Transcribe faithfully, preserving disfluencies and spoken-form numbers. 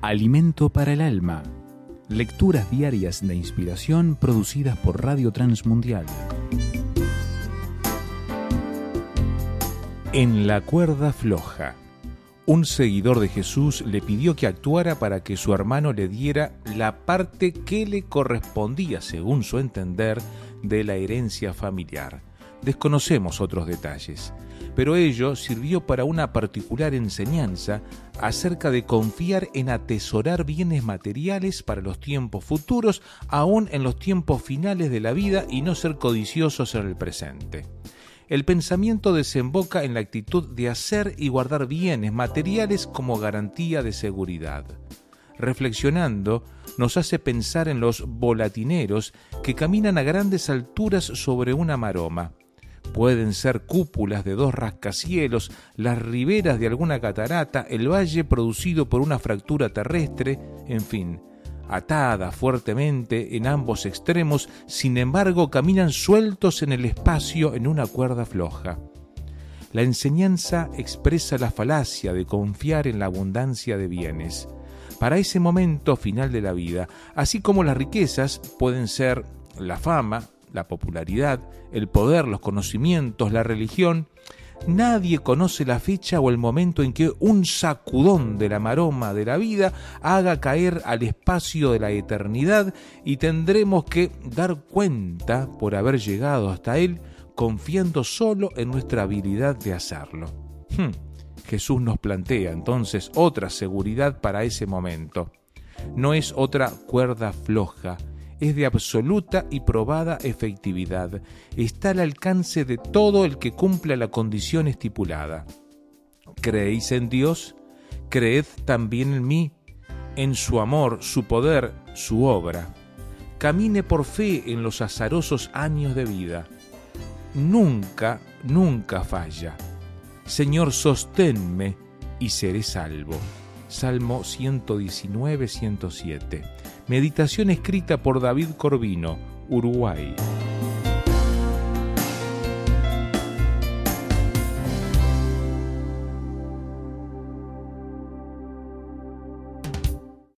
Alimento para el alma. Lecturas diarias de inspiración producidas por Radio Transmundial. En la cuerda floja. Un seguidor de Jesús le pidió que actuara para que su hermano le diera la parte que le correspondía, según su entender, de la herencia familiar. Desconocemos otros detalles, pero ello sirvió para una particular enseñanza acerca de confiar en atesorar bienes materiales para los tiempos futuros, aún en los tiempos finales de la vida, y no ser codiciosos en el presente. El pensamiento desemboca en la actitud de hacer y guardar bienes materiales como garantía de seguridad. Reflexionando, nos hace pensar en los volatineros que caminan a grandes alturas sobre una maroma. Pueden ser cúpulas de dos rascacielos, las riberas de alguna catarata, el valle producido por una fractura terrestre, en fin, atadas fuertemente en ambos extremos, sin embargo caminan sueltos en el espacio en una cuerda floja. La enseñanza expresa la falacia de confiar en la abundancia de bienes para ese momento final de la vida, así como las riquezas pueden ser la fama, la popularidad, el poder, los conocimientos, la religión. Nadie conoce la fecha o el momento en que un sacudón de la maroma de la vida haga caer al espacio de la eternidad y tendremos que dar cuenta por haber llegado hasta él, confiando solo en nuestra habilidad de hacerlo. Hmm. Jesús nos plantea entonces otra seguridad para ese momento. No es otra cuerda floja, es de absoluta y probada efectividad. Está al alcance de todo el que cumpla la condición estipulada. ¿Creéis en Dios? Creed también en mí, en su amor, su poder, su obra. Camine por fe en los azarosos años de vida. Nunca, nunca falla. Señor, sosténme y seré salvo. Salmo ciento diecinueve, ciento siete. Meditación escrita por David Corvino, Uruguay.